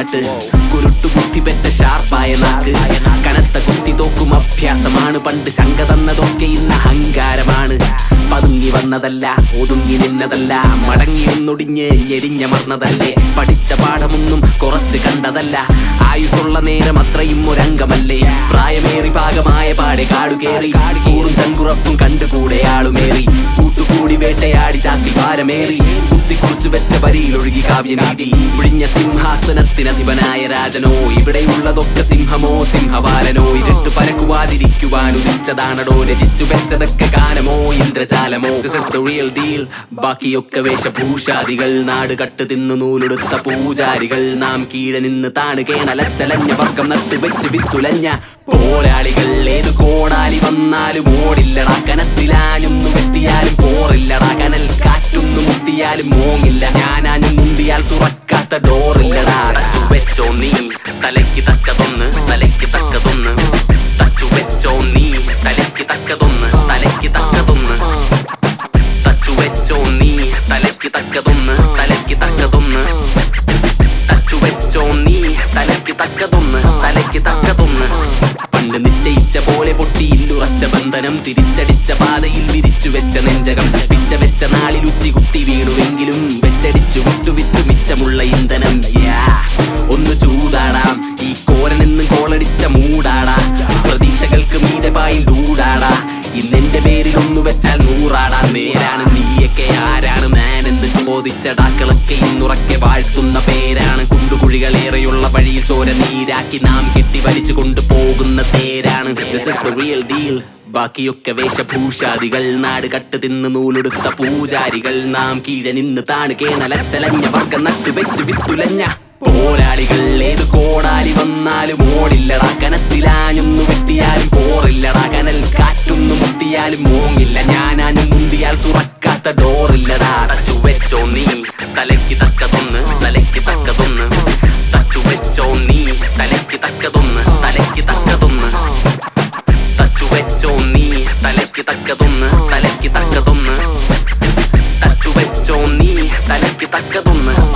പാട്ട് കുരുട്ടു ബുദ്ധി പെറ്റ ഷാർപ്പായ നാക്ക് കനത്ത കുത്തി തോക്കും അഭ്യാസമാണ് പണ്ട് ശങ്ക തന്നതൊക്കെ ഇന്ന് അഹങ്കാരമാണ് പതുങ്ങി വന്നതല്ല ഒതുങ്ങി നിന്നതല്ല മടങ്ങി ഒന്നൊടിഞ്ഞ് ഞെരിഞ്ഞമർന്നതല്ലേ പഠിച്ച പാഠമൊന്നും കുറച്ച് കണ്ടതല്ല ആയുസുള്ള നേരം അത്രയും ഒരംഗമല്ലേ പ്രായമേറി പാകമായ പാടെ കാടുകേറി കൂറും ചങ്കുറപ്പും കണ്ടുകൂടെ ആളുമേറി കൂട്ടുകൂടി വേട്ടയാടി ചാക്കി ഭാരമേറി കുത്തിക്കുറിച്ചു വെച്ച വരിയിലൊഴുകി കാവ്യനീതി ഒഴിഞ്ഞ സിംഹാസനത്തിനധിപനായ രാജനോ ഇവിടെയുള്ളതൊക്കെ സിംഹമോ സിംഹവാലനോ ഇരുട്ട് പരക്കുവാതിരിക്കുവാൻ ഉദിച്ചതാണടോ രചിച്ചു വെച്ചതൊക്കെ ഗാനമോ ഇന്ദ്രജാലമോ This is the real deal ബാക്കിയൊക്കെ വേഷഭൂഷാദികൾ നാട് കട്ട് തിന്നു നൂലെടുത്ത പൂജാരികൾ നാം കീഴെ നിന്ന് താണുകേണലച്ചലഞ്ഞ വർഗം നട്ട് വെച്ച് വിത്തുലഞ്ഞ പോരാളികൾ ഏത് കോടാലി വന്നാലും ഓടില്ലടാ കനത്തിലാഞ്ഞൊന്നു വെട്ടിയാലും പോറില്ലടാ കനൽ കാറ്റൊന്നു മുട്ടിയാലും മോങ്ങില്ല ഞാനാഞ്ഞു മുന്തിയാൽ തുറക്കാത്ത ഡോറില്ലടാ തച്ചു വെച്ചോ നീ തലയ്ക്ക് തക്കതൊന്ന് തലയ്ക്ക് തക്കതൊന്ന് തച്ചു വെച്ചോ നീ തലയ്ക്ക് തക്കതൊന്ന് തലയ്ക്ക് തക്കതൊന്ന് തച്ചു വെച്ചോ നീ തലയ്ക്ക് തക്കതൊന്ന് തലയ്ക്ക് തക്കതൊന്ന് തച്ചു വെച്ചോ നീ തലയ്ക്ക് തക്കതൊന്ന് തലയ്ക്ക് തക്കതൊന്ന് പണ്ട് നിശ്ചയിച്ച പോലെ പൊട്ടിയില്ലുറച്ച ബന്ധനം തിരിച്ചടിച്ച പാതയിൽ വിരിച്ചു വെച്ച നെഞ്ചകം പിച്ച വെച്ച നാളിൽ ഉച്ചി കുത്തി വീണുവെങ്കിലും വെച്ചടിച്ചു വിട്ടു മിച്ചമുള്ള ഇന്ധനം ഒന്ന് ചൂടാടാം ഈ കോരനെന്ന് കോളടിച്ച മൂടാടാ പ്രതീക്ഷകൾക്ക് മീതപായി ലൂടാടാ ഇന്നെന്റെ പേരിൽ ഒന്നു വെച്ചാൽ നൂറാടാ നേരാണ് നീയൊക്കെ ആരാണ് മാൻ എന്ന് ചോദിച്ച ഡാക്കളൊക്കെ ഇന്നുറക്കെ വാഴ്ത്തുന്ന പേരാണ് കുണ്ടുകുഴികളേറെയുള്ള വഴിയിൽ ചോര നീരാക്കി നാം കെട്ടി വലിച്ചു കൊണ്ടുപോകുന്ന തേരാണ് This is the real deal ബാക്കിയൊക്കെ വേഷഭൂഷാദികൾ നാട് കട്ട് തിന്ന് നൂലെടുത്ത പൂജാരികൾ നാം കീഴെ നിന്ന് താണുകേണലച്ചലഞ്ഞ വർഗം നട്ട് വെച്ച് വിത്തുലഞ്ഞ പോരാളികൾ ഏത് കോടാലി വന്നാലും ഓടില്ലടാ കനത്തിലാഞ്ഞൊന്നു വെട്ടിയാലും പോറില്ലടാ കനൽ കാറ്റൊന്നു മുട്ടിയാലും മോങ്ങില്ല ഞാനാഞ്ഞു മുന്തിയാൽ തുറക്കാത്ത ഡോറില്ലടാ തച്ചു വെച്ചോ നീ തലയ്ക്ക് തക്കതൊന്ന് തലയ്ക്ക് തക്കതൊന്ന് തച്ചു വെച്ചോ നീ തലയ്ക്ക് തക്കതൊന്ന് തലയ്ക്ക് തക്കതൊന്ന് തച്ചു വെച്ചോ നീ തലയ്ക്ക് തക്കതൊന്ന് തലയ്ക്ക് തക്കതൊന്ന് തച്ചു വെച്ചോ നീ തലയ്ക്ക് തക്കതൊന്ന്